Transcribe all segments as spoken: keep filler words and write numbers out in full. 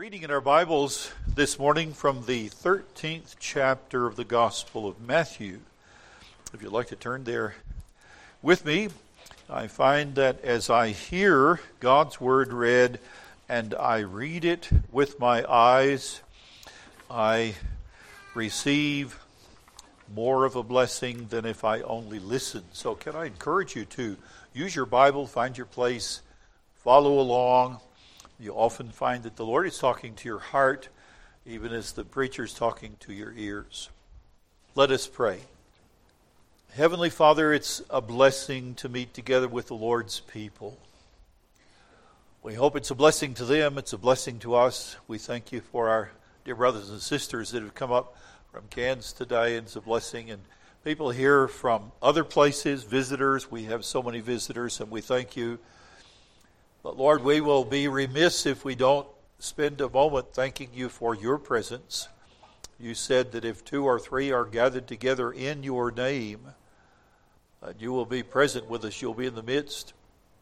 Reading in our Bibles this morning from the thirteenth chapter of the Gospel of Matthew. If you'd like to turn there with me, I find that as I hear God's Word read and I read it with my eyes, I receive more of a blessing than if I only listen. So can I encourage you to use your Bible, find your place, follow along. You often find that the Lord is talking to your heart, even as the preacher is talking to your ears. Let us pray. Heavenly Father, it's a blessing to meet together with the Lord's people. We hope it's a blessing to them. It's a blessing to us. We thank you for our dear brothers and sisters that have come up from Cairns today. It's a blessing. And people here from other places, visitors. We have so many visitors, and we thank you. But Lord, we will be remiss if we don't spend a moment thanking you for your presence. You said that if two or three are gathered together in your name, that you will be present with us. You'll be in the midst.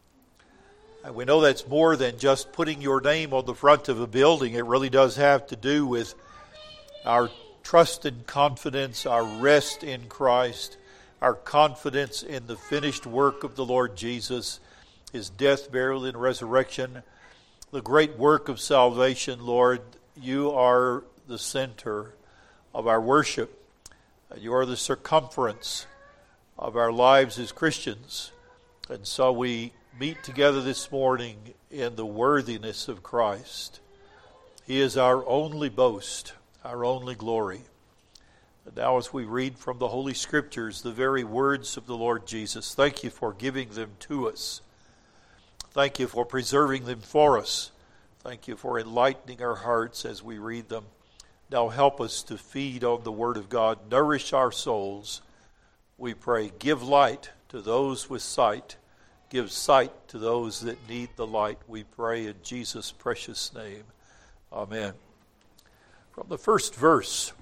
And we know that's more than just putting your name on the front of a building. It really does have to do with our trust and confidence, our rest in Christ, our confidence in the finished work of the Lord Jesus, His death, burial, and resurrection, the great work of salvation. Lord, you are the center of our worship. You are the circumference of our lives as Christians. And so we meet together this morning in the worthiness of Christ. He is our only boast, our only glory. And now as we read from the Holy Scriptures, the very words of the Lord Jesus, thank you for giving them to us. Thank you for preserving them for us. Thank you for enlightening our hearts as we read them. Now help us to feed on the Word of God. Nourish our souls, we pray. Give light to those with sight. Give sight to those that need the light. We pray in Jesus' precious name. Amen. From the first verse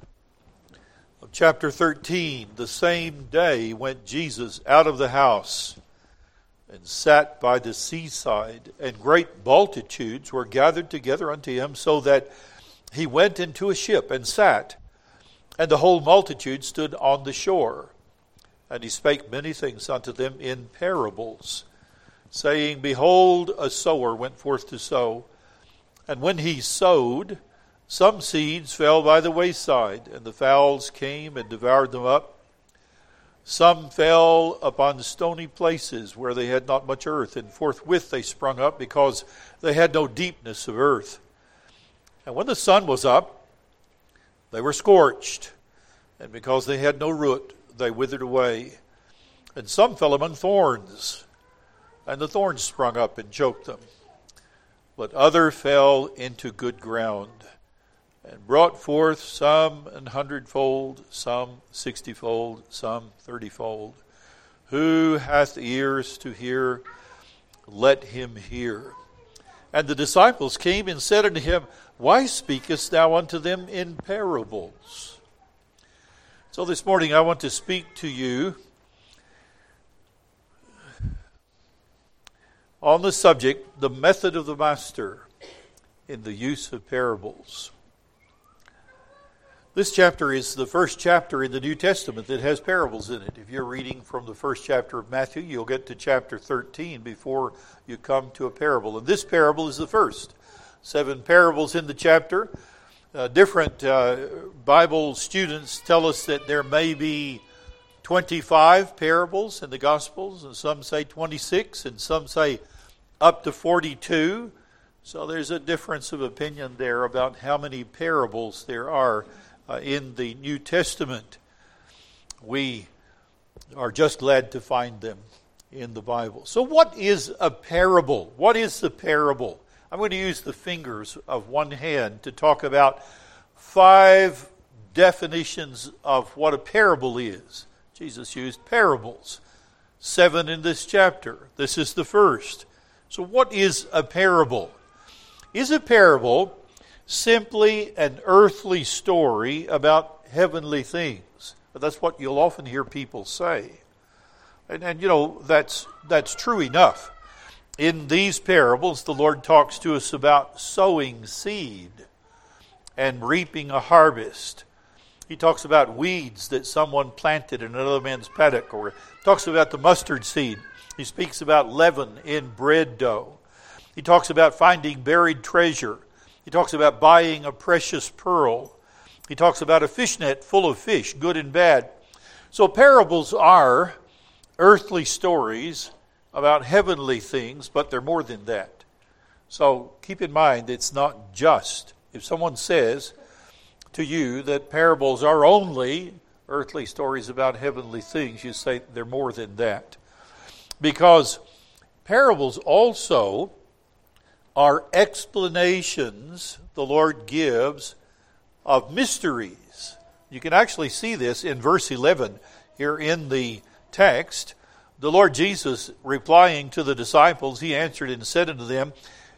of chapter thirteen, the same day went Jesus out of the house and sat by the seaside, and great multitudes were gathered together unto him, so that he went into a ship and sat, and the whole multitude stood on the shore. And he spake many things unto them in parables, saying, Behold, a sower went forth to sow, and when he sowed, some seeds fell by the wayside, and the fowls came and devoured them up. Some fell upon stony places where they had not much earth, and forthwith they sprung up, because they had no deepness of earth. And when the sun was up, they were scorched, and because they had no root, they withered away. And some fell among thorns, and the thorns sprung up and choked them. But other fell into good ground, and brought forth some an hundredfold, some sixtyfold, some thirtyfold. Who hath ears to hear, let him hear. And the disciples came and said unto him, Why speakest thou unto them in parables? So this morning I want to speak to you on the subject, the method of the Master in the use of parables. This chapter is the first chapter in the New Testament that has parables in it. If you're reading from the first chapter of Matthew, you'll get to chapter thirteen before you come to a parable. And this parable is the first. Seven parables in the chapter. Uh, different uh, Bible students tell us that there may be twenty-five parables in the Gospels, and some say twenty-six, and some say up to forty-two. So there's a difference of opinion there about how many parables there are Uh, in the New Testament. We are just glad to find them in the Bible. So what is a parable? What is the parable? I'm going to use the fingers of one hand to talk about five definitions of what a parable is. Jesus used parables. Seven in this chapter. This is the first. So what is a parable? Is a parable simply an earthly story about heavenly things? But that's what you'll often hear people say. And, and you know, that's that's true enough. In these parables, the Lord talks to us about sowing seed. and reaping a harvest. He talks about weeds that someone planted in another man's paddock, or talks about the mustard seed. He speaks about leaven in bread dough. He talks about finding buried treasure. He talks about buying a precious pearl. He talks about a fishnet full of fish, good and bad. So parables are earthly stories about heavenly things, but they're more than that. So keep in mind, it's not just. If someone says to you that parables are only earthly stories about heavenly things, you say they're more than that. Because parables also are explanations the Lord gives of mysteries. You can actually see this in verse eleven here in the text. The Lord Jesus, replying to the disciples, he answered and said unto them,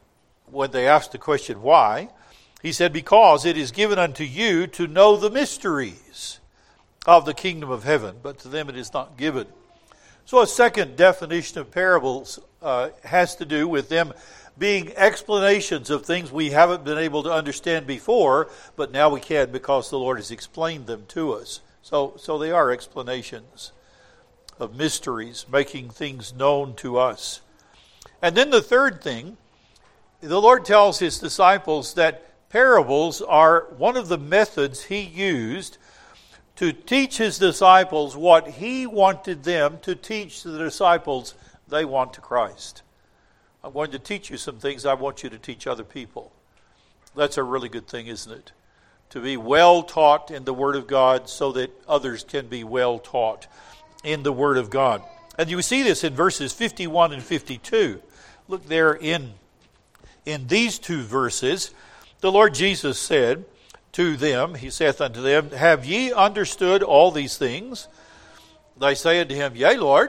when they asked the question, why? He said, because it is given unto you to know the mysteries of the kingdom of heaven, but to them it is not given. So a second definition of parables uh, has to do with them being explanations of things we haven't been able to understand before, but now we can because the Lord has explained them to us. So, so they are explanations of mysteries, making things known to us. And then the third thing, the Lord tells his disciples that parables are one of the methods he used to teach his disciples what he wanted them to teach the disciples they want to Christ. I'm going to teach you some things I want you to teach other people. That's a really good thing, isn't it? To be well taught in the Word of God so that others can be well taught in the Word of God. And you see this in verses fifty-one and fifty-two. Look there in, in these two verses. The Lord Jesus said to them, he saith unto them, have ye understood all these things? They say unto him, yea, Lord.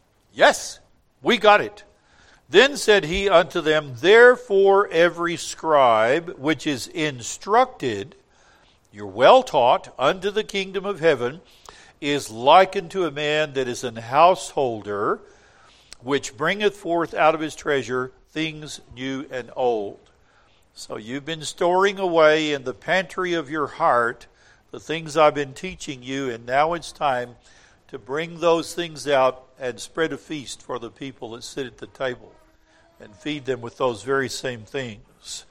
Yes, we got it. Then said he unto them, therefore every scribe which is instructed, you're well taught, unto the kingdom of heaven, is likened to a man that is an householder, which bringeth forth out of his treasure things new and old. So you've been storing away in the pantry of your heart the things I've been teaching you, and now it's time to bring those things out and spread a feast for the people that sit at the table and feed them with those very same things.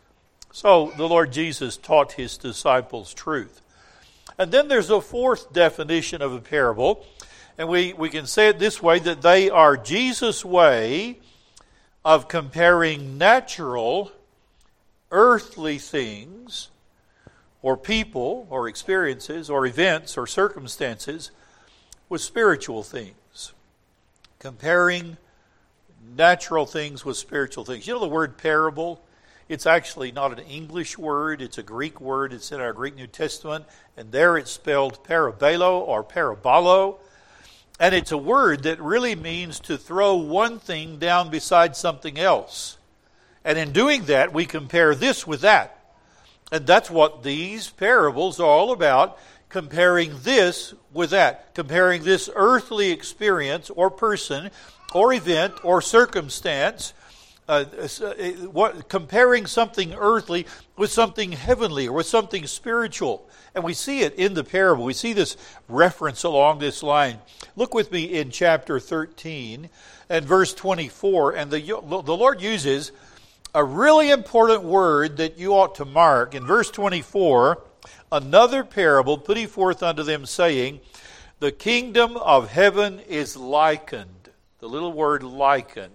So the Lord Jesus taught his disciples truth. And then there's a fourth definition of a parable, and we, we can say it this way, that they are Jesus' way of comparing natural, earthly things, or people, or experiences, or events, or circumstances, with spiritual things. Comparing natural things with spiritual things. You know the word parable? It's actually not an English word. It's a Greek word. It's in our Greek New Testament. And there it's spelled parabelo or parabolo. And it's a word that really means to throw one thing down beside something else. And in doing that, we compare this with that. And that's what these parables are all about, comparing this with that. Comparing this earthly experience or person or event or circumstance, uh, what, comparing something earthly with something heavenly or with something spiritual. And we see it in the parable. We see this reference along this line. Look with me in chapter thirteen and verse twenty-four. And the, the Lord uses a really important word that you ought to mark. In verse twenty-four, another parable put he forth unto them, saying, the kingdom of heaven is likened. The little word likened,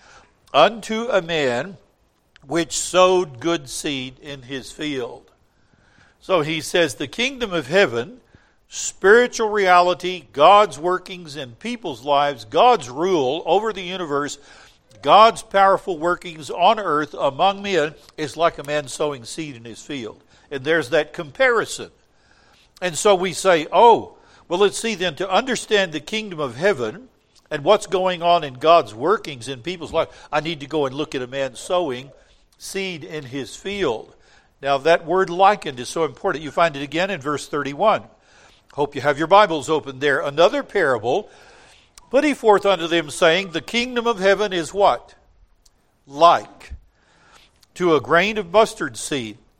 unto a man which sowed good seed in his field. So he says the kingdom of heaven, spiritual reality, God's workings in people's lives, God's rule over the universe, God's powerful workings on earth among men is like a man sowing seed in his field. And there's that comparison. And so we say, oh, well, let's see then, to understand the kingdom of heaven and what's going on in God's workings in people's lives, I need to go and look at a man sowing seed in his field. Now that word likened is so important. You find it again in verse thirty-one. Hope you have your Bibles open there. Another parable put he forth unto them, saying, the kingdom of heaven is what? Like to a grain of mustard seed,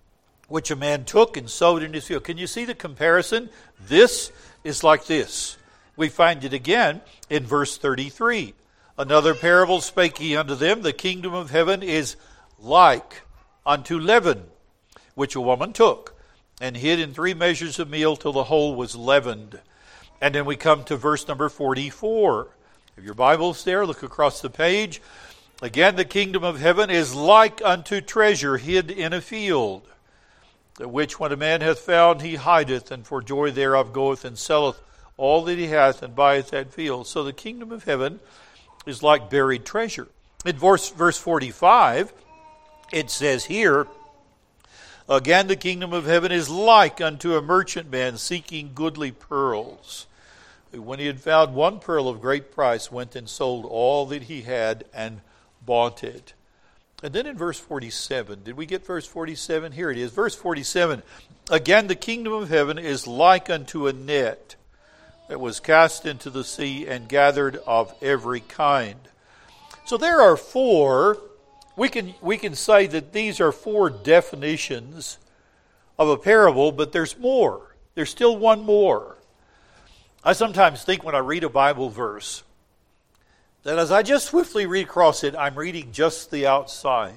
which a man took and sowed in his field. Can you see the comparison? This is like this. We find it again in verse thirty-three. Another parable spake he unto them, the kingdom of heaven is like unto leaven, which a woman took, and hid in three measures of meal till the whole was leavened. And then we come to verse number forty-four. If your Bible's there, look across the page. Again, the kingdom of heaven is like unto treasure hid in a field, the which when a man hath found, he hideth, and for joy thereof goeth and selleth all that he hath, and buyeth that field. So the kingdom of heaven is like buried treasure. In verse, verse forty-five, it says here, again, the kingdom of heaven is like unto a merchant man seeking goodly pearls, who when he had found one pearl of great price, went and sold all that he had and bought it. And then in verse forty-seven, did we get verse forty-seven? Here it is. Verse forty-seven, again, the kingdom of heaven is like unto a net that was cast into the sea and gathered of every kind. So there are four, we can, we can say that these are four definitions of a parable, but there's more. There's still one more. I sometimes think when I read a Bible verse, that as I just swiftly read across it, I'm reading just the outside.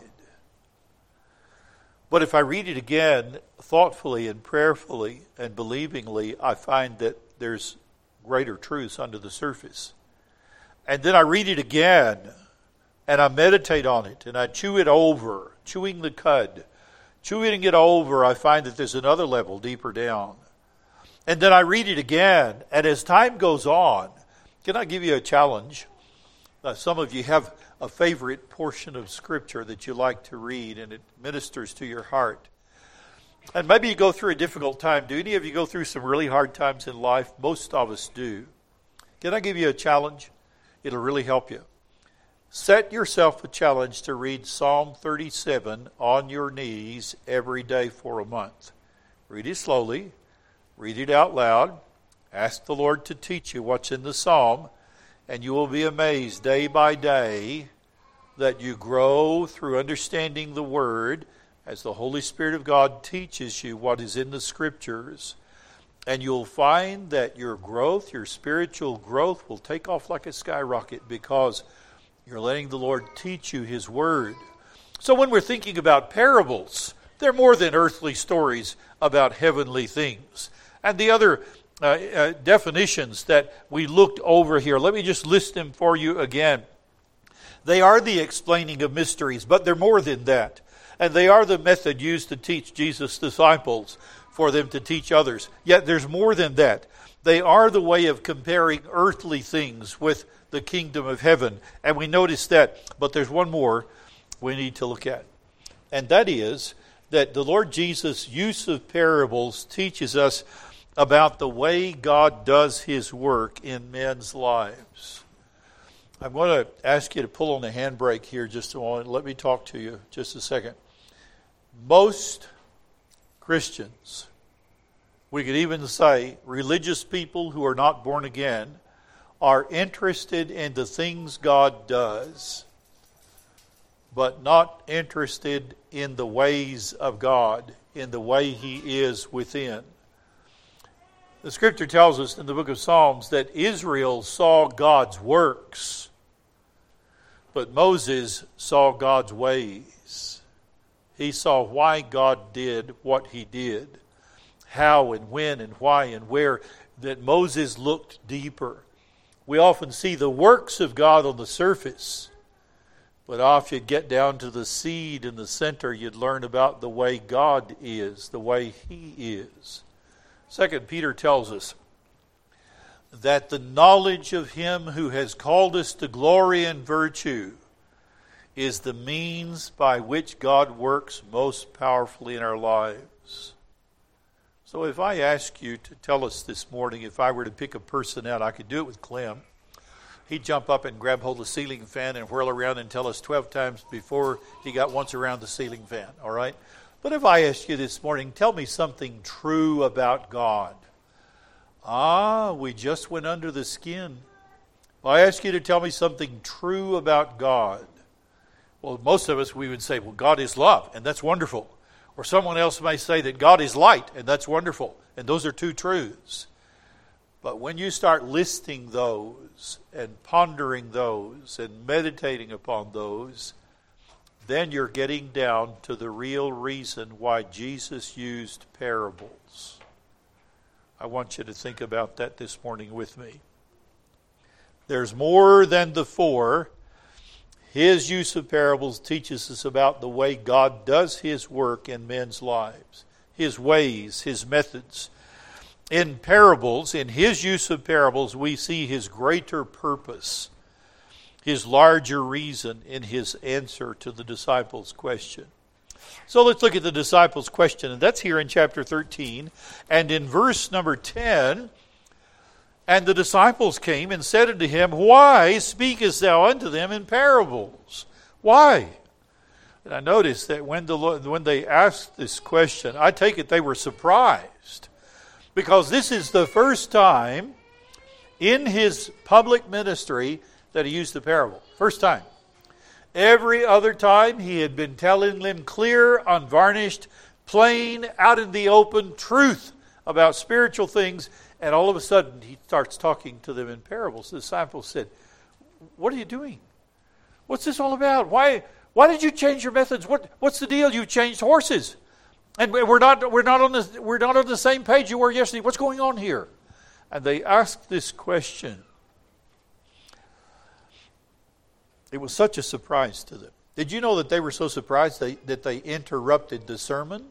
But if I read it again thoughtfully and prayerfully and believingly, I find that there's greater truths under the surface. And then I read it again, and I meditate on it, and I chew it over, chewing the cud. Chewing it over, I find that there's another level deeper down. And then I read it again, and as time goes on, can I give you a challenge? Uh, some of you have a favorite portion of Scripture that you like to read, and it ministers to your heart. And maybe you go through a difficult time. Do any of you go through some really hard times in life? Most of us do. Can I give you a challenge? It'll really help you. Set yourself a challenge to read Psalm thirty-seven on your knees every day for a month. Read it slowly. Read it out loud. Ask the Lord to teach you what's in the Psalm. And you will be amazed day by day that you grow through understanding the Word as the Holy Spirit of God teaches you what is in the Scriptures. And you'll find that your growth, your spiritual growth, will take off like a skyrocket because you're letting the Lord teach you His Word. So when we're thinking about parables, they're more than earthly stories about heavenly things. And the other uh, uh, definitions that we looked over here, let me just list them for you again. They are the explaining of mysteries, but they're more than that. And they are the method used to teach Jesus' disciples for them to teach others. Yet there's more than that. They are the way of comparing earthly things with the kingdom of heaven. And we notice that. But there's one more we need to look at. And that is that the Lord Jesus' use of parables teaches us about the way God does His work in men's lives. I'm going to ask you to pull on the handbrake here just a moment. Let me talk to you just a second. Most Christians, we could even say religious people who are not born again, are interested in the things God does, but not interested in the ways of God, in the way He is within. The Scripture tells us in the book of Psalms that Israel saw God's works, but Moses saw God's ways. He saw why God did what He did, how and when and why and where, that Moses looked deeper. We often see the works of God on the surface, but if you get down to the seed in the center, you'd learn about the way God is, the way He is. Second Peter tells us that the knowledge of Him who has called us to glory and virtue is the means by which God works most powerfully in our lives. So if I ask you to tell us this morning, if I were to pick a person out, I could do it with Clem. He'd jump up and grab hold of the ceiling fan and whirl around and tell us twelve times before he got once around the ceiling fan, all right? But if I ask you this morning, tell me something true about God. Ah, we just went under the skin. If I ask you to tell me something true about God, well, most of us, we would say, well, God is love, and that's wonderful. Or someone else may say that God is light, and that's wonderful. And those are two truths. But when you start listing those and pondering those and meditating upon those, then you're getting down to the real reason why Jesus used parables. I want you to think about that this morning with me. There's more than the four. His use of parables teaches us about the way God does His work in men's lives, His ways, His methods. In parables, in His use of parables, we see His greater purpose, His larger reason in His answer to the disciples' question. So let's look at the disciples' question, and that's here in chapter thirteen. And in verse number ten, and the disciples came and said unto him, Why speakest thou unto them in parables? Why? And I noticed that when the when they asked this question, I take it they were surprised, because this is the first time in His public ministry that He used the parable. First time. Every other time He had been telling them clear, unvarnished, plain, out in the open truth about spiritual things, and all of a sudden He starts talking to them in parables. The disciples said, What are you doing? What's this all about? Why why did you change your methods? What what's the deal? You changed horses. And we're not we're not on the we're not on the same page you were yesterday. What's going on here? And they asked this question. It was such a surprise to them. Did you know that they were so surprised they, that they interrupted the sermon?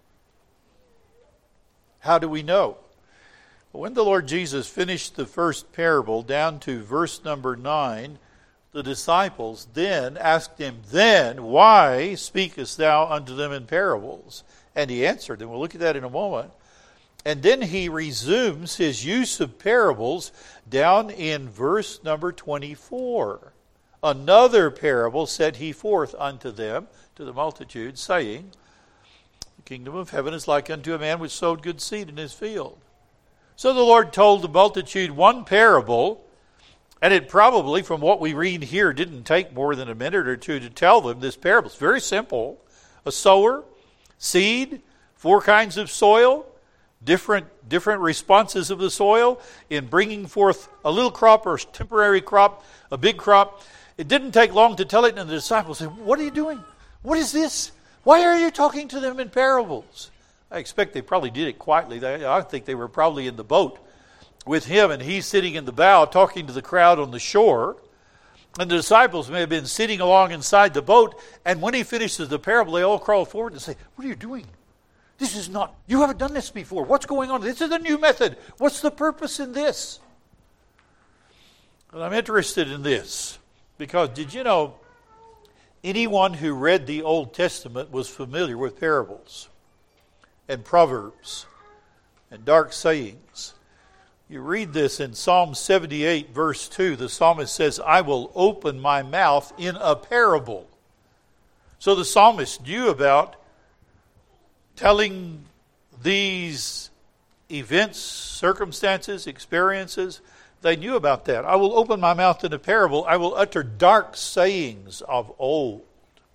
How do we know? When the Lord Jesus finished the first parable down to verse number nine, the disciples then asked Him, Then why speakest thou unto them in parables? And He answered, and we'll look at that in a moment. And then He resumes His use of parables down in verse number twenty-four. Another parable set He forth unto them, to the multitude, saying, The kingdom of heaven is like unto a man which sowed good seed in his field. So the Lord told the multitude one parable, and it probably, from what we read here, didn't take more than a minute or two to tell them this parable. It's very simple. A sower, seed, four kinds of soil, different different responses of the soil in bringing forth a little crop or a temporary crop, a big crop. It didn't take long to tell it, and the disciples said, What are you doing? What is this? Why are you talking to them in parables? I expect they probably did it quietly. I think they were probably in the boat with Him, and He's sitting in the bow talking to the crowd on the shore. And the disciples may have been sitting along inside the boat, and when He finishes the parable, they all crawl forward and say, What are you doing? This is not, you haven't done this before. What's going on? This is a new method. What's the purpose in this? And I'm interested in this, because did you know, anyone who read the Old Testament was familiar with parables and proverbs and dark sayings. You read this in Psalm seventy-eight, verse two. The psalmist says, I will open my mouth in a parable. So the psalmist knew about telling these events, circumstances, experiences. They knew about that. I will open my mouth in a parable. I will utter dark sayings of old.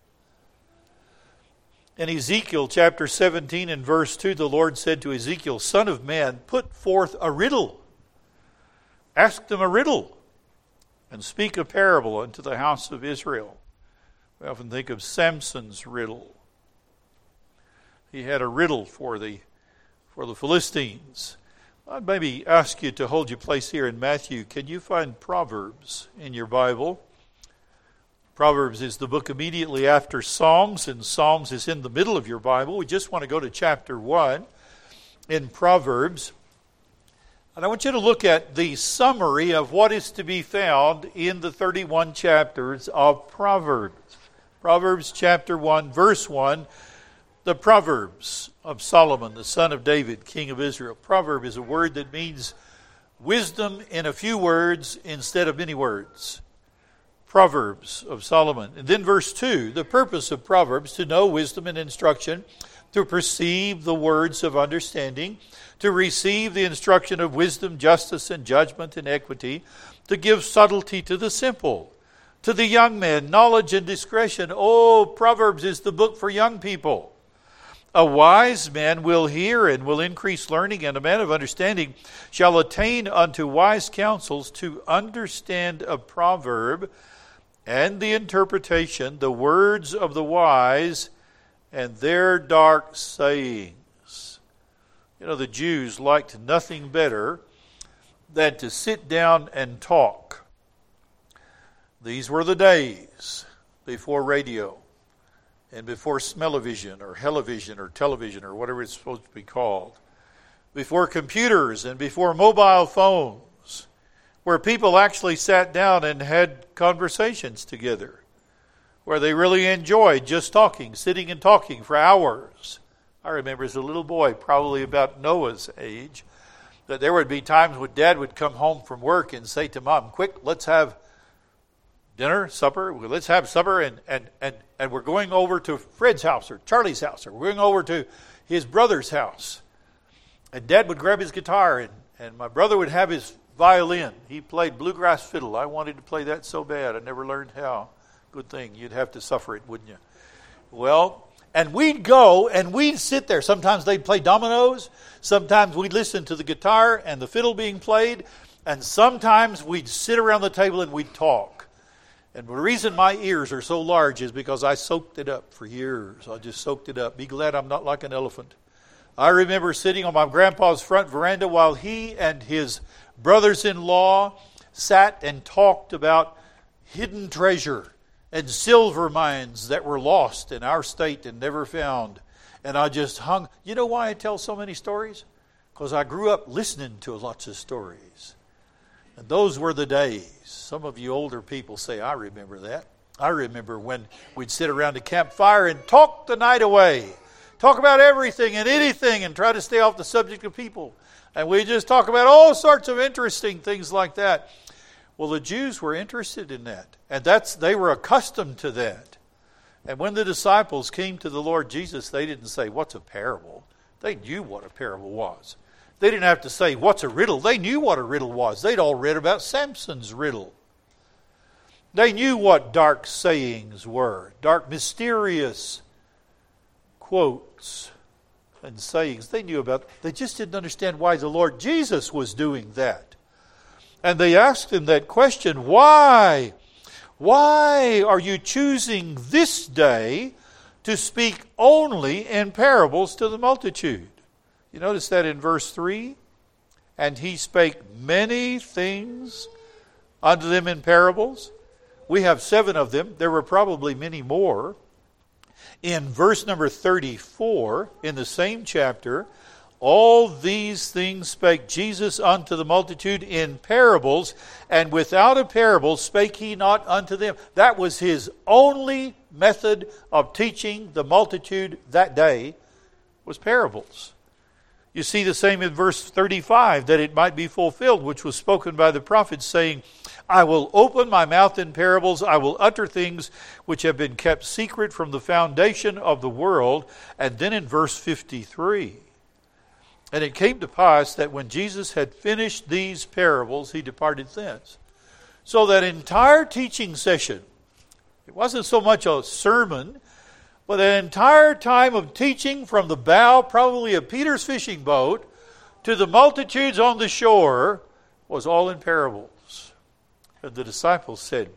In Ezekiel chapter seventeen and verse two, the Lord said to Ezekiel, Son of man, put forth a riddle. Ask them a riddle, and speak a parable unto the house of Israel. We often think of Samson's riddle. He had a riddle for the for the Philistines. I'd maybe ask you to hold your place here in Matthew. Can you find Proverbs in your Bible? Proverbs is the book immediately after Psalms, and Psalms is in the middle of your Bible. We just want to go to chapter one in Proverbs. And I want you to look at the summary of what is to be found in the thirty-one chapters of Proverbs. Proverbs chapter one, verse one. The Proverbs of Solomon, the son of David, king of Israel. Proverb is a word that means wisdom in a few words instead of many words. Proverbs of Solomon. And then verse two, the purpose of Proverbs, to know wisdom and instruction, to perceive the words of understanding, to receive the instruction of wisdom, justice, and judgment, and equity, to give subtlety to the simple, to the young men, knowledge and discretion. Oh, Proverbs is the book for young people. A wise man will hear and will increase learning, and a man of understanding shall attain unto wise counsels, to understand a proverb and the interpretation, the words of the wise and their dark sayings. You know, the Jews liked nothing better than to sit down and talk. These were the days before radio and before smell-o-vision or hell-o-vision or television or whatever it's supposed to be called, before computers and before mobile phones, where people actually sat down and had conversations together, where they really enjoyed just talking, sitting and talking for hours. I remember as a little boy, probably about Noah's age, that there would be times when Dad would come home from work and say to Mom, quick, let's have dinner, supper, let's have supper, and, and, and, and we're going over to Fred's house or Charlie's house, or we're going over to his brother's house. And Dad would grab his guitar, and, and my brother would have his violin. He played bluegrass fiddle. I wanted to play that so bad. I never learned how. Good thing. You'd have to suffer it, wouldn't you? Well, and we'd go and we'd sit there. Sometimes they'd play dominoes. Sometimes we'd listen to the guitar and the fiddle being played. And sometimes we'd sit around the table and we'd talk. And the reason my ears are so large is because I soaked it up for years. I just soaked it up. Be glad I'm not like an elephant. I remember sitting on my grandpa's front veranda while he and his brothers-in-law sat and talked about hidden treasure and silver mines that were lost in our state and never found. And I just hung. You know why I tell so many stories? Because I grew up listening to lots of stories. And those were the days. Some of you older people say, I remember that. I remember when we'd sit around a campfire and talk the night away. Talk about everything and anything and try to stay off the subject of people. And we just talk about all sorts of interesting things like that. Well, the Jews were interested in that. And that's they were accustomed to that. And when the disciples came to the Lord Jesus, they didn't say, what's a parable? They knew what a parable was. They didn't have to say, what's a riddle? They knew what a riddle was. They'd all read about Samson's riddle. They knew what dark sayings were. Dark, mysterious quotes and sayings. They knew about. They just didn't understand why the Lord Jesus was doing that. And they asked him that question, why? Why are you choosing this day to speak only in parables to the multitude? You notice that in verse three? And he spake many things unto them in parables. We have seven of them. There were probably many more. In verse number thirty-four, in the same chapter, all these things spake Jesus unto the multitude in parables, and without a parable spake he not unto them. That was his only method of teaching the multitude that day, was parables. You see the same in verse thirty-five, that it might be fulfilled, which was spoken by the prophet, saying, I will open my mouth in parables, I will utter things which have been kept secret from the foundation of the world. And then in verse fifty-three, and it came to pass that when Jesus had finished these parables, he departed thence. So that entire teaching session, it wasn't so much a sermon, but an entire time of teaching from the bow, probably of Peter's fishing boat, to the multitudes on the shore, was all in parables. And the disciples said,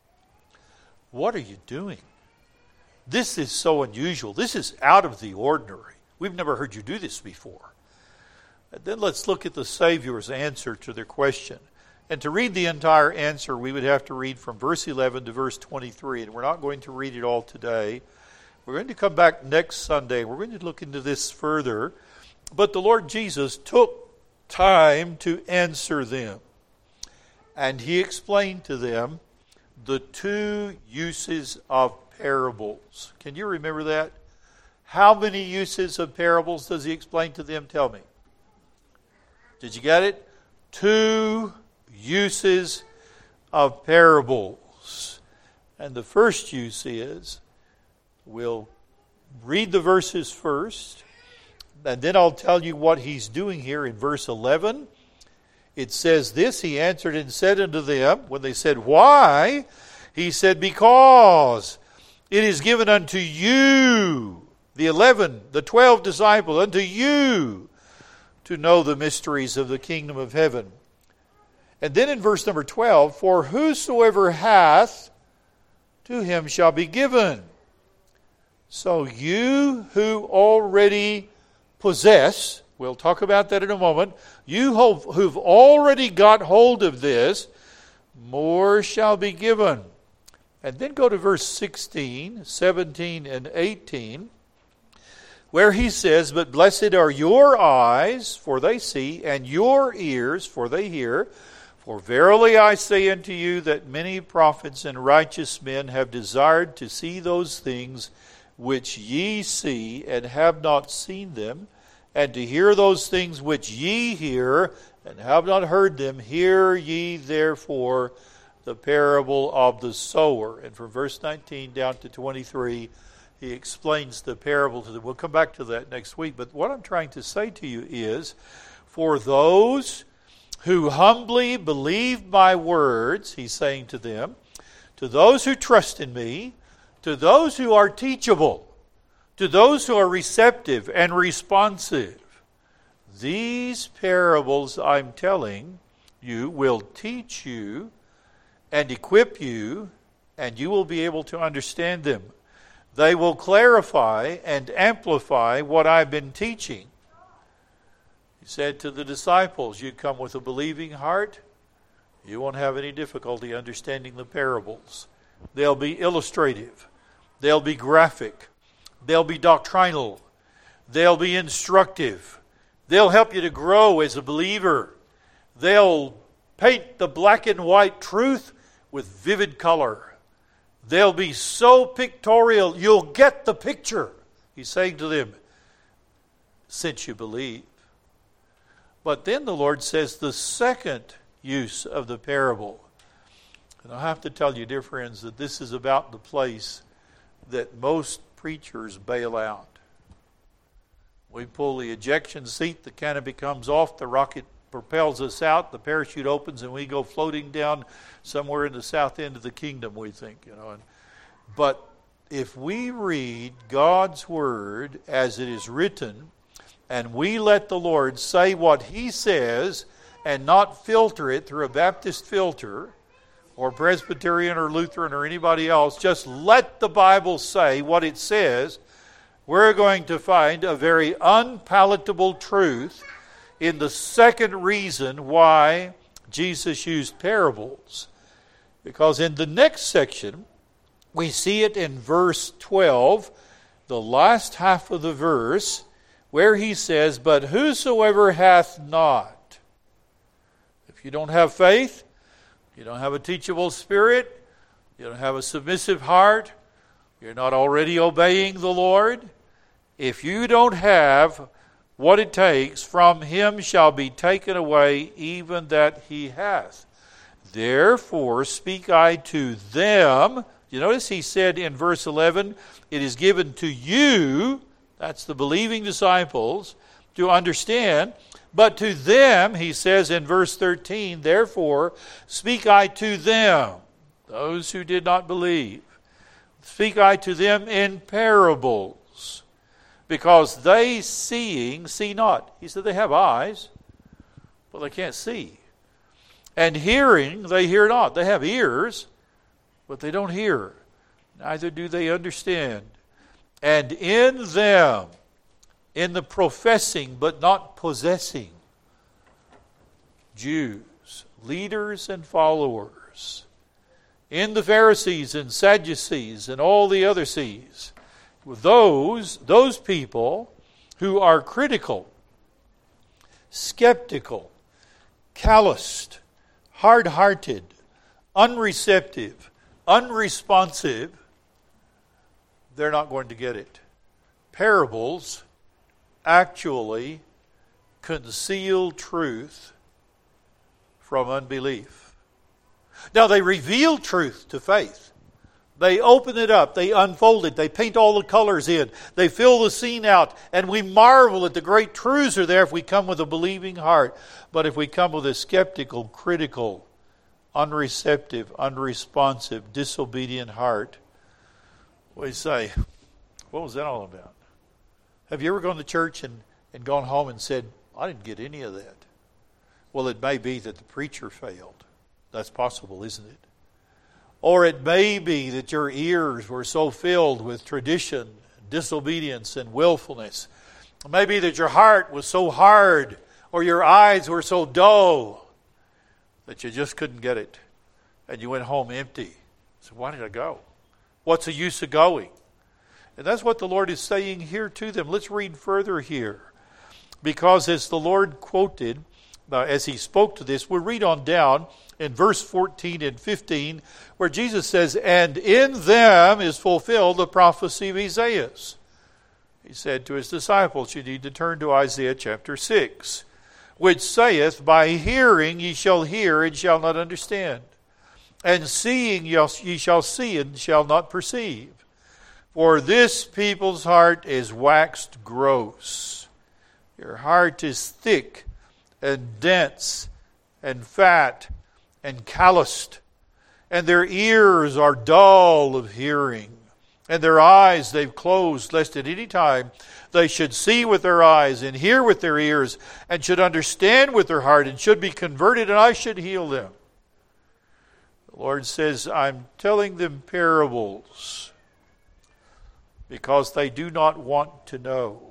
what are you doing? This is so unusual. This is out of the ordinary. We've never heard you do this before. And then let's look at the Savior's answer to their question. And to read the entire answer, we would have to read from verse eleven to verse twenty-three. And we're not going to read it all today. We're going to come back next Sunday. We're going to look into this further. But the Lord Jesus took time to answer them. And he explained to them the two uses of parables. Can you remember that? How many uses of parables does he explain to them? Tell me. Did you get it? Two uses of parables. And the first use is, we'll read the verses first, and then I'll tell you what he's doing here in verse eleven. It says this, he answered and said unto them, when they said, why? He said, because it is given unto you the eleven, the twelve disciples, unto you to know the mysteries of the kingdom of heaven. And then in verse number twelve, for whosoever hath, to him shall be given. So you who already possess, we'll talk about that in a moment, you who've already got hold of this, more shall be given. And then go to verse sixteen, seventeen, and eighteen, where he says, but blessed are your eyes, for they see, and your ears, for they hear. For verily I say unto you that many prophets and righteous men have desired to see those things which ye see, and have not seen them, and to hear those things which ye hear, and have not heard them. Hear ye therefore the parable of the sower. And from verse nineteen down to twenty-three, he explains the parable to them. We'll come back to that next week. But what I'm trying to say to you is, for those who humbly believe my words, he's saying to them, to those who trust in me, to those who are teachable, to those who are receptive and responsive, these parables I'm telling you will teach you and equip you, and you will be able to understand them. They will clarify and amplify what I've been teaching. He said to the disciples, you come with a believing heart, you won't have any difficulty understanding the parables. They'll be illustrative. They'll be graphic. They'll be doctrinal. They'll be instructive. They'll help you to grow as a believer. They'll paint the black and white truth with vivid color. They'll be so pictorial, you'll get the picture. He's saying to them, since you believe. But then the Lord says the second use of the parable. And I have to tell you, dear friends, that this is about the place that most preachers bail out. We pull the ejection seat, the canopy comes off, the rocket propels us out, the parachute opens, and we go floating down somewhere in the south end of the kingdom, we think. you know. And, but if we read God's Word as it is written, and we let the Lord say what He says, and not filter it through a Baptist filter, or Presbyterian or Lutheran or anybody else, just let the Bible say what it says, we're going to find a very unpalatable truth in the second reason why Jesus used parables. Because in the next section, we see it in verse twelve, the last half of the verse, where he says, but whosoever hath not. If you don't have faith, you don't have a teachable spirit, you don't have a submissive heart, you're not already obeying the Lord, if you don't have what it takes, from him shall be taken away even that he hath. Therefore speak I to them. You notice he said in verse eleven, it is given to you, that's the believing disciples, to understand. But to them, he says in verse thirteen, therefore speak I to them, those who did not believe. Speak I to them in parables, because they seeing see not. He said they have eyes, but they can't see. And hearing, they hear not. They have ears, but they don't hear. Neither do they understand. And in them, in the professing but not possessing Jews, leaders and followers, in the Pharisees and Sadducees and all the other C's, those, those people who are critical, skeptical, calloused, hard-hearted, unreceptive, unresponsive, they're not going to get it. Parables actually conceal truth from unbelief. Now, they reveal truth to faith. They open it up, they unfold it, they paint all the colors in, they fill the scene out, and we marvel at the great truths are there if we come with a believing heart. But if we come with a skeptical, critical, unreceptive, unresponsive, disobedient heart, we say, what was that all about? Have you ever gone to church and, and gone home and said, I didn't get any of that? Well, it may be that the preacher failed. That's possible, isn't it? Or it may be that your ears were so filled with tradition, disobedience, and willfulness. It may be that your heart was so hard, or your eyes were so dull, that you just couldn't get it. And you went home empty. So why did I go? What's the use of going? And that's what the Lord is saying here to them. Let's read further here. Because as the Lord quoted, uh, as he spoke to this, we'll read on down in verse fourteen and fifteen, where Jesus says, and in them is fulfilled the prophecy of Isaiah. He said to his disciples, you need to turn to Isaiah chapter six, which saith, by hearing ye shall hear and shall not understand, and seeing ye shall see and shall not perceive. For this people's heart is waxed gross. Your heart is thick and dense and fat and calloused, and their ears are dull of hearing, and their eyes they've closed, lest at any time they should see with their eyes and hear with their ears, and should understand with their heart, and should be converted, and I should heal them. The Lord says, I'm telling them parables because they do not want to know.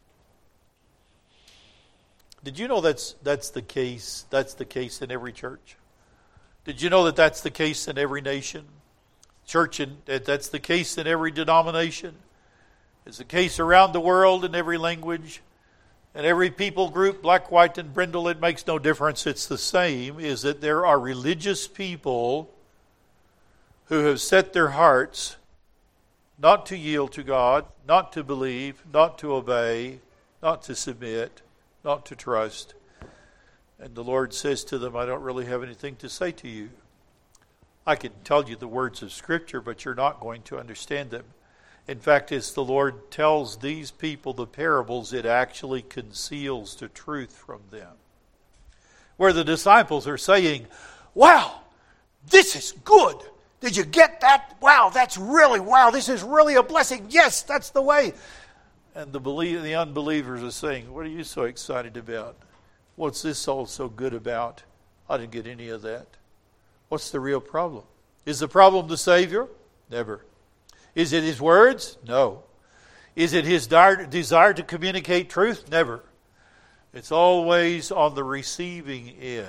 Did you know that's that's the case? That's the case in every church. Did you know that that's the case in every nation? Church, in, that's the case in every denomination. It's the case around the world in every language. And every people group, black, white, and brindle, it makes no difference. It's the same, is that there are religious people who have set their hearts not to yield to God, not to believe, not to obey, not to submit, not to trust. And the Lord says to them, I don't really have anything to say to you. I can tell you the words of Scripture, but you're not going to understand them. In fact, as the Lord tells these people the parables, it actually conceals the truth from them. Where the disciples are saying, wow, this is good. Did you get that? Wow, that's really, wow, this is really a blessing. Yes, that's the way. And the belie- the unbelievers are saying, what are you so excited about? What's this all so good about? I didn't get any of that. What's the real problem? Is the problem the Savior? Never. Is it His words? No. Is it His desire to communicate truth? Never. It's always on the receiving end.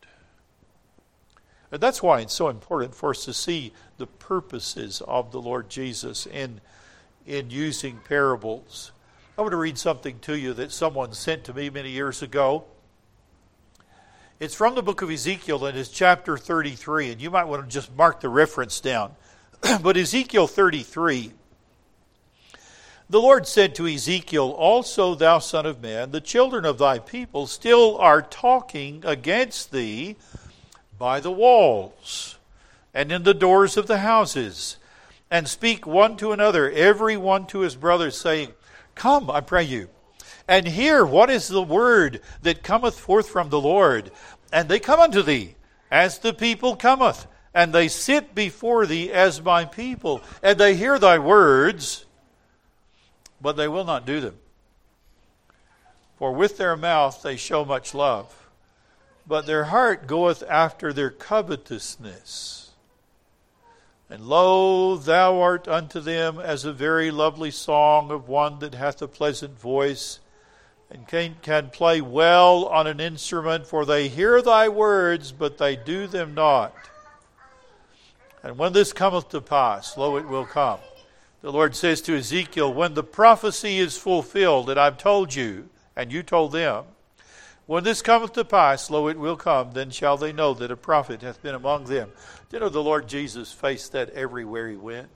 And that's why it's so important for us to see the purposes of the Lord Jesus in, in using parables. I want to read something to you that someone sent to me many years ago. It's from the book of Ezekiel, and it's chapter thirty-three, and you might want to just mark the reference down. But Ezekiel thirty-three, the Lord said to Ezekiel, also thou son of man, the children of thy people still are talking against thee by the walls and in the doors of the houses, and speak one to another, every one to his brother, saying, come, I pray you, and hear what is the word that cometh forth from the Lord. And they come unto thee, as the people cometh, and they sit before thee as my people, and they hear thy words, but they will not do them. For with their mouth they show much love, but their heart goeth after their covetousness. And lo, thou art unto them as a very lovely song of one that hath a pleasant voice, and can, can play well on an instrument, for they hear thy words, but they do them not. And when this cometh to pass, lo, it will come. The Lord says to Ezekiel, when the prophecy is fulfilled that I've told you, and you told them, when this cometh to pass, lo, it will come, then shall they know that a prophet hath been among them. You know, the Lord Jesus faced that everywhere he went.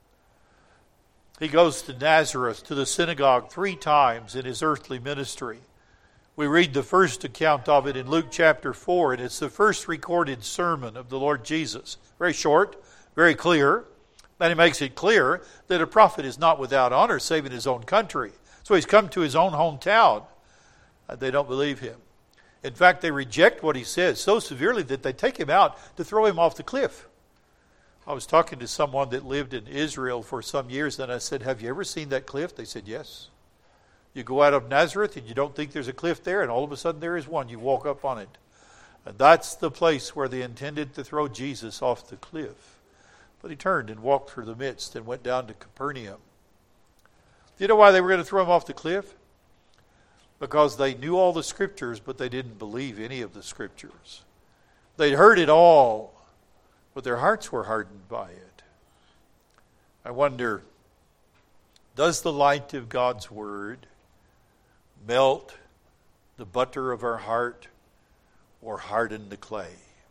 He goes to Nazareth, to the synagogue, three times in his earthly ministry. We read the first account of it in Luke chapter four, and it's the first recorded sermon of the Lord Jesus. Very short, very clear. And he makes it clear that a prophet is not without honor, save in his own country. So he's come to his own hometown, and they don't believe him. In fact, they reject what he says so severely that they take him out to throw him off the cliff. I was talking to someone that lived in Israel for some years, and I said, have you ever seen that cliff? They said, yes. You go out of Nazareth and you don't think there's a cliff there, and all of a sudden there is one. You walk up on it. And that's the place where they intended to throw Jesus off the cliff. But he turned and walked through the midst and went down to Capernaum. Do you know why they were going to throw him off the cliff? Because they knew all the scriptures, but they didn't believe any of the scriptures. They'd heard it all, but their hearts were hardened by it. I wonder, does the light of God's word melt the butter of our heart or harden the clay?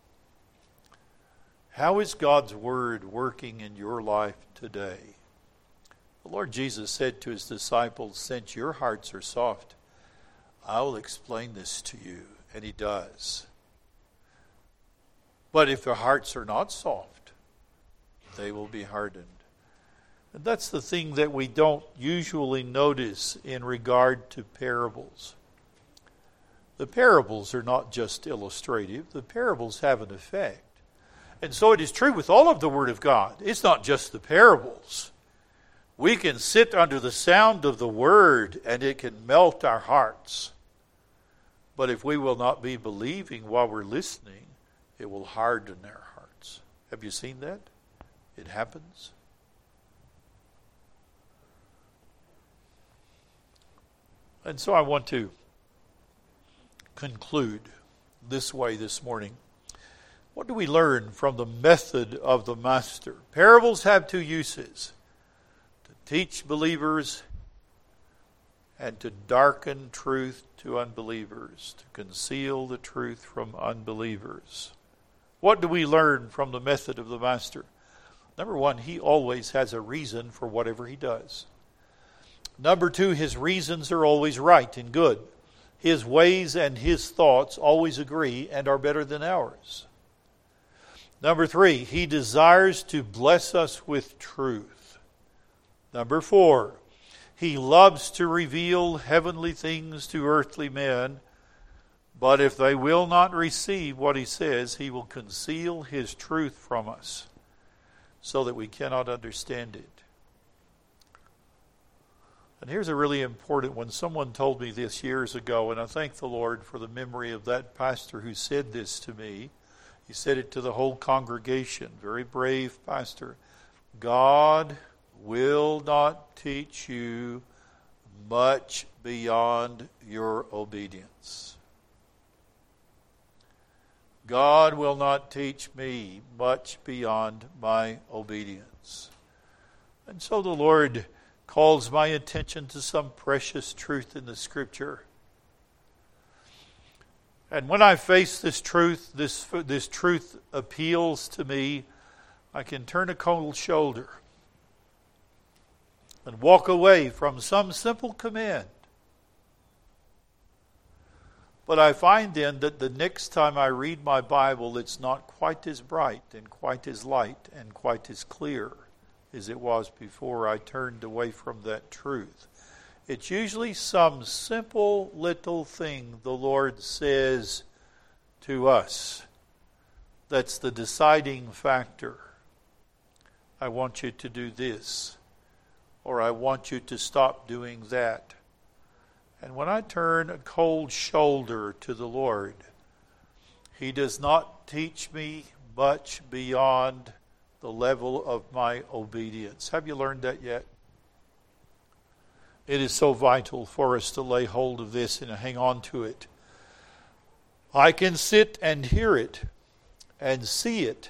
How is God's word working in your life today? The Lord Jesus said to his disciples, since your hearts are soft, I will explain this to you. And he does. But if their hearts are not soft, they will be hardened. And that's the thing that we don't usually notice in regard to parables. The parables are not just illustrative. The parables have an effect. And so it is true with all of the Word of God. It's not just the parables. We can sit under the sound of the Word and it can melt our hearts. But if we will not be believing while we're listening, it will harden our hearts. Have you seen that? It happens. And so I want to conclude this way this morning. What do we learn from the method of the Master? Parables have two uses: to teach believers and to darken truth to unbelievers, to conceal the truth from unbelievers. What do we learn from the method of the Master? Number one, he always has a reason for whatever he does. Number two, his reasons are always right and good. His ways and his thoughts always agree and are better than ours. Number three, he desires to bless us with truth. Number four, he loves to reveal heavenly things to earthly men, but if they will not receive what he says, he will conceal his truth from us so that we cannot understand it. And here's a really important one. Someone told me this years ago, and I thank the Lord for the memory of that pastor who said this to me. He said it to the whole congregation. Very brave pastor. God will not teach you much beyond your obedience. God will not teach me much beyond my obedience. And so the Lord calls my attention to some precious truth in the Scripture. And when I face this truth, this, this truth appeals to me, I can turn a cold shoulder and walk away from some simple command. But I find then that the next time I read my Bible, it's not quite as bright and quite as light and quite as clear as it was before I turned away from that truth. It's usually some simple little thing the Lord says to us that's the deciding factor. I want you to do this, or I want you to stop doing that. And when I turn a cold shoulder to the Lord, He does not teach me much beyond the level of my obedience. Have you learned that yet? It is so vital for us to lay hold of this and hang on to it. I can sit and hear it and see it,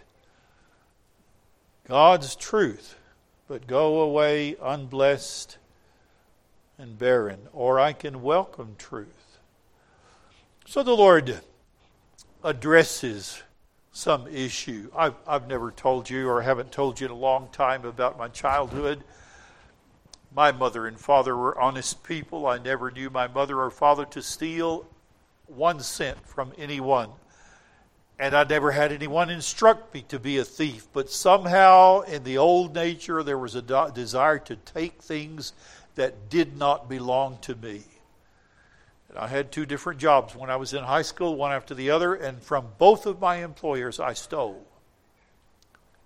God's truth, but go away unblessed and barren, or I can welcome truth. So the Lord addresses some issue. I've, I've never told you, or haven't told you in a long time, about my childhood. My mother and father were honest people. I never knew my mother or father to steal one cent from anyone. And I never had anyone instruct me to be a thief. But somehow in the old nature there was a do- desire to take things that did not belong to me. And I had two different jobs when I was in high school, one after the other, and from both of my employers I stole.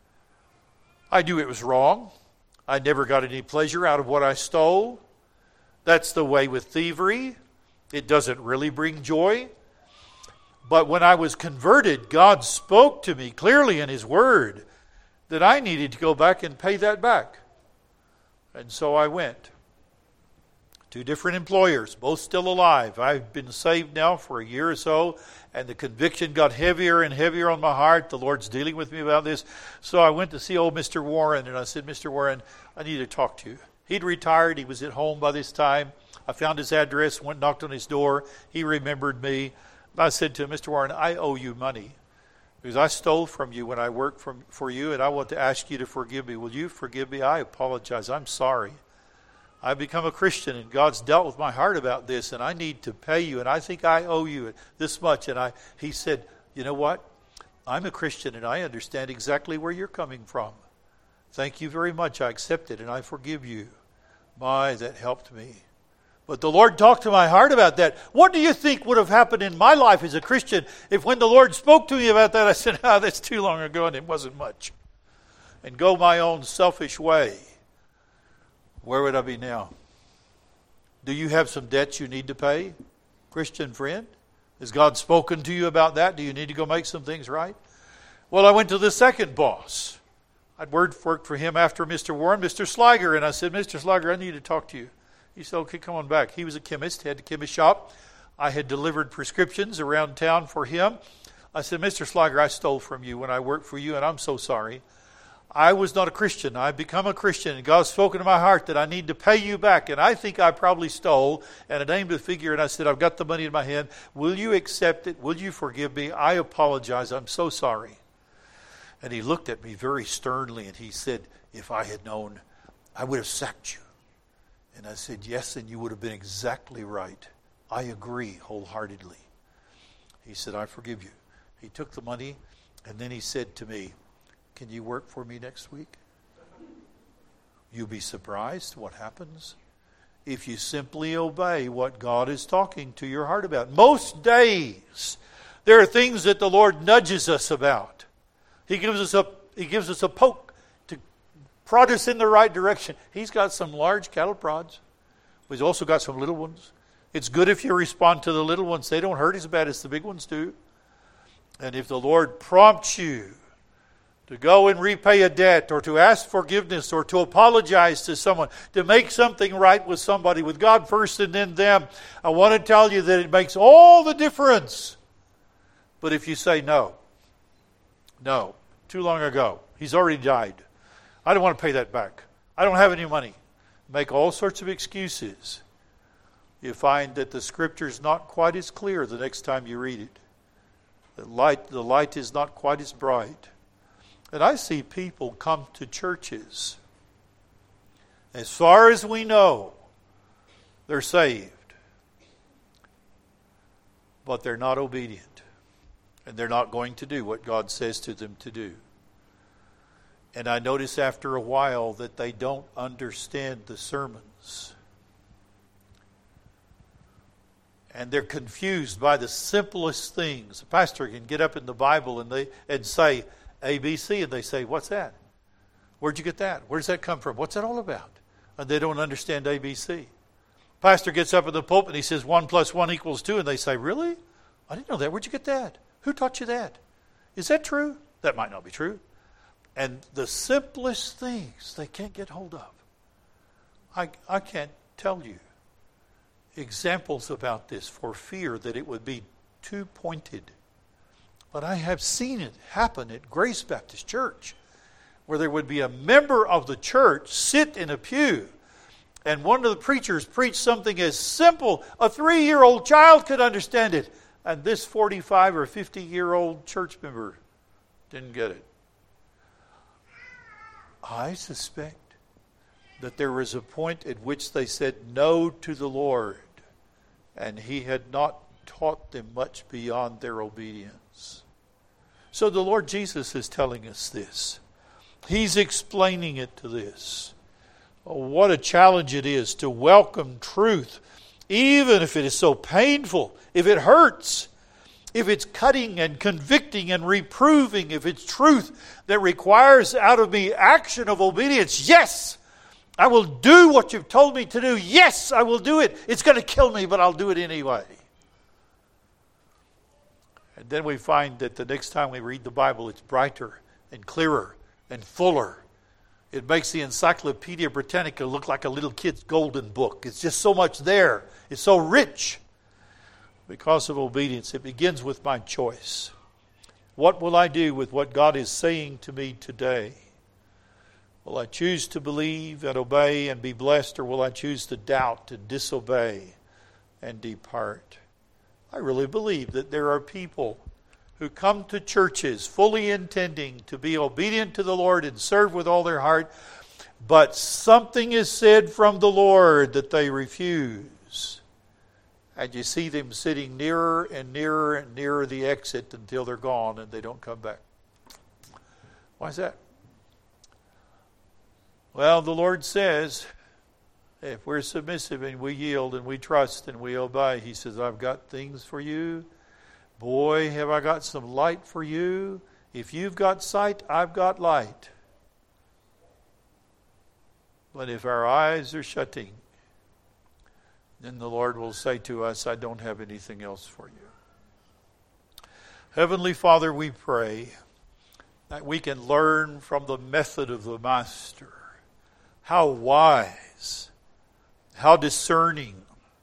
I knew it was wrong. I never got any pleasure out of what I stole. That's the way with thievery. It doesn't really bring joy. But when I was converted, God spoke to me clearly in His Word that I needed to go back and pay that back. And so I went. Two different employers, both still alive. I've been saved now for a year or so, and the conviction got heavier and heavier on my heart. The Lord's dealing with me about this. So I went to see old Mister Warren, and I said, Mister Warren, I need to talk to you. He'd retired. He was at home by this time. I found his address, went and knocked on his door. He remembered me. I said to him, Mister Warren, I owe you money because I stole from you when I worked from, for you, and I want to ask you to forgive me. Will you forgive me? I apologize. I'm sorry. I've become a Christian, and God's dealt with my heart about this, and I need to pay you, and I think I owe you this much. And I, he said, you know what? I'm a Christian, and I understand exactly where you're coming from. Thank you very much. I accept it, and I forgive you. My, that helped me. But the Lord talked to my heart about that. What do you think would have happened in my life as a Christian if when the Lord spoke to me about that, I said, ah, oh, that's too long ago, and it wasn't much, and go my own selfish way? Where would I be now? Do you have some debts you need to pay, Christian friend? Has God spoken to you about that? Do you need to go make some things right? Well, I went to the second boss. I'd worked for him after Mister Warren, Mister Sliger, and I said, Mister Sliger, I need to talk to you. He said, okay, come on back. He was a chemist, had a chemist shop. I had delivered prescriptions around town for him. I said, Mister Sliger, I stole from you when I worked for you, and I'm so sorry. I was not a Christian. I've become a Christian, and God's spoken to my heart that I need to pay you back. And I think I probably stole, and I named a figure, and I said, I've got the money in my hand. Will you accept it? Will you forgive me? I apologize. I'm so sorry. And he looked at me very sternly, and he said, if I had known, I would have sacked you. And I said, yes, and you would have been exactly right. I agree wholeheartedly. He said, I forgive you. He took the money, and then he said to me, can you work for me next week? You'll be surprised what happens if you simply obey what God is talking to your heart about. Most days, there are things that the Lord nudges us about. He gives us a, he gives us a poke to prod us in the right direction. He's got some large cattle prods, but He's also got some little ones. It's good if you respond to the little ones. They don't hurt as bad as the big ones do. And if the Lord prompts you to go and repay a debt, or to ask forgiveness, or to apologize to someone, to make something right with somebody, with God first and then them, I want to tell you that it makes all the difference. But if you say no, no, too long ago, he's already died, I don't want to pay that back, I don't have any money, make all sorts of excuses, you find that the Scripture is not quite as clear the next time you read it. The light, the light is not quite as bright. And I see people come to churches. As far as we know, they're saved. But they're not obedient. And they're not going to do what God says to them to do. And I notice after a while that they don't understand the sermons. And they're confused by the simplest things. A pastor can get up in the Bible and they and say A, B, C, and they say, what's that? Where'd you get that? Where does that come from? What's that all about? And they don't understand A, B, C. Pastor gets up in the pulpit and he says one plus one equals two, and they say, really? I didn't know that. Where'd you get that? Who taught you that? Is that true? That might not be true. And the simplest things they can't get hold of. I, I can't tell you examples about this for fear that it would be too pointed. But I have seen it happen at Grace Baptist Church, where there would be a member of the church sit in a pew, and one of the preachers preached something as simple, a three-year-old child could understand it, and this forty-five or fifty-year-old church member didn't get it. I suspect that there was a point at which they said no to the Lord, and He had not taught them much beyond their obedience. So the Lord Jesus is telling us this. He's explaining it to this. Oh, what a challenge it is to welcome truth, even if it is so painful, if it hurts, if it's cutting and convicting and reproving, if it's truth that requires out of me action of obedience. Yes, I will do what you've told me to do. Yes, I will do it. It's going to kill me, but I'll do it anyway. And then we find that the next time we read the Bible, it's brighter and clearer and fuller. It makes the Encyclopedia Britannica look like a little kid's golden book. It's just so much there. It's so rich. Because of obedience, it begins with my choice. What will I do with what God is saying to me today? Will I choose to believe and obey and be blessed, or will I choose to doubt and disobey and depart? I really believe that there are people who come to churches fully intending to be obedient to the Lord and serve with all their heart, but something is said from the Lord that they refuse. And you see them sitting nearer and nearer and nearer the exit until they're gone and they don't come back. Why is that? Well, the Lord says, if we're submissive and we yield and we trust and we obey, He says, I've got things for you. Boy, have I got some light for you. If you've got sight, I've got light. But if our eyes are shutting, then the Lord will say to us, I don't have anything else for you. Heavenly Father, we pray that we can learn from the method of the Master. How wise, how discerning,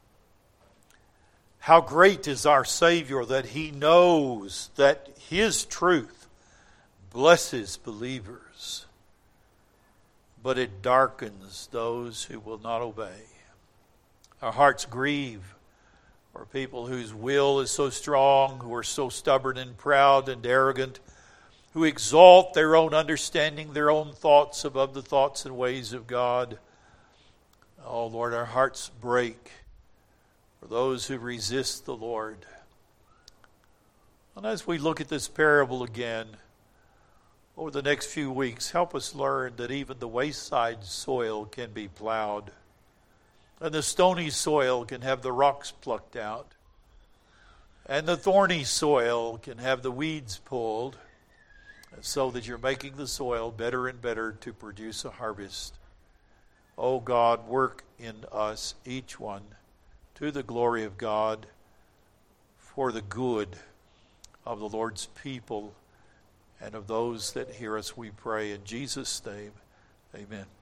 how great is our Savior that He knows that His truth blesses believers, but it darkens those who will not obey. Our hearts grieve for people whose will is so strong, who are so stubborn and proud and arrogant, who exalt their own understanding, their own thoughts above the thoughts and ways of God. Oh, Lord, our hearts break for those who resist the Lord. And as we look at this parable again, over the next few weeks, help us learn that even the wayside soil can be plowed, and the stony soil can have the rocks plucked out, and the thorny soil can have the weeds pulled, so that you're making the soil better and better to produce a harvest. Oh God, work in us, each one, to the glory of God, for the good of the Lord's people and of those that hear us, we pray. In Jesus' name, amen.